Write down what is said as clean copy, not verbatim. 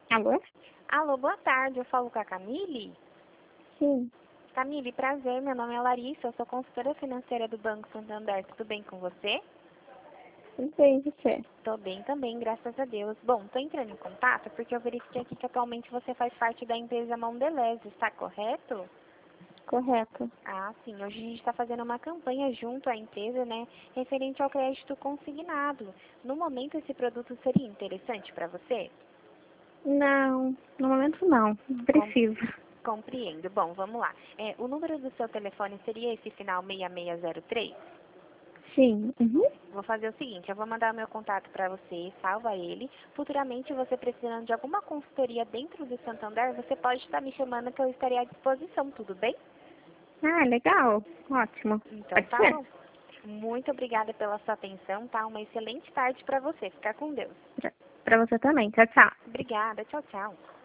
Alô? Alô, boa tarde. Eu falo com a Camille. Sim, Camille, prazer. Meu nome é Larissa. Eu sou consultora financeira do Banco Santander. Tudo bem com você? tudo bem, você? Tô bem também, graças a Deus. Bom, tô entrando em contato porque eu verifiquei aqui que atualmente você faz parte da empresa Mondelez, está correto? Correto. Ah, sim. Hoje a gente está fazendo uma campanha junto à empresa, né, referente ao crédito consignado. No momento, esse produto seria interessante para você? Não, no momento não. Com- Preciso. Compreendo. Bom, vamos lá. O número do seu telefone seria esse final 6603? Sim. Uhum. Vou fazer o seguinte, eu vou mandar o meu contato para você, salva ele. Futuramente, você precisando de alguma consultoria dentro do Santander, você pode estar me chamando que eu estarei à disposição, tudo bem? Ah, legal. Ótimo. Então, Pode tá ser. bom. Muito obrigada pela sua atenção, tá? Uma excelente tarde para você. Fica com Deus. Pra você também. Tchau, tchau. Obrigada. Tchau, tchau.